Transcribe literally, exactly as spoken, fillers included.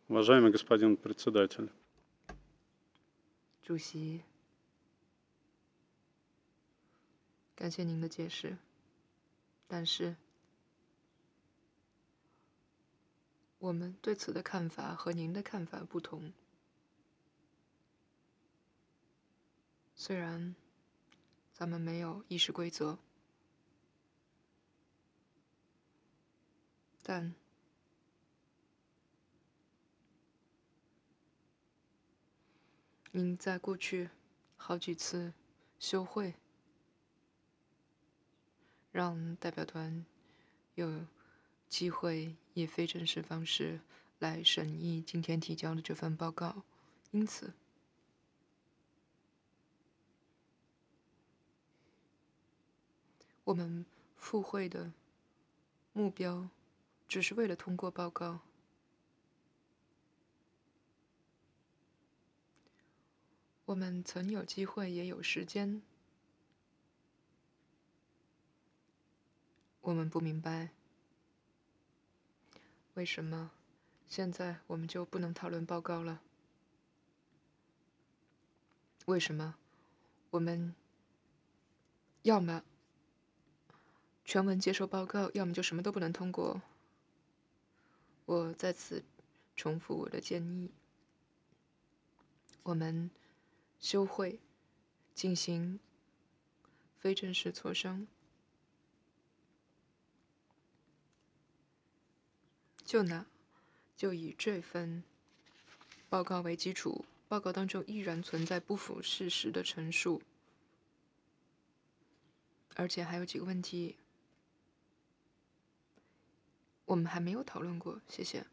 Уважаемый господин председатель, 主席，感谢您的解释，但是我们对此的看法和您的看法不同。虽然咱们没有议事规则，但您在过去好几次休会，让代表团有机会以非正式方式来审议今天提交的这份报告，因此我们赴会的目标只是为了通过报告。我们曾有机会，也有时间。我们不明白，为什么现在我们就不能讨论报告了？为什么我们要么全文接受报告，要么就什么都不能通过？我再次重复我的建议：我们休会，进行非正式磋商。就拿就以这份报告为基础，报告当中依然存在不符事实的陈述，而且还有几个问题我们还没有讨论过。谢谢。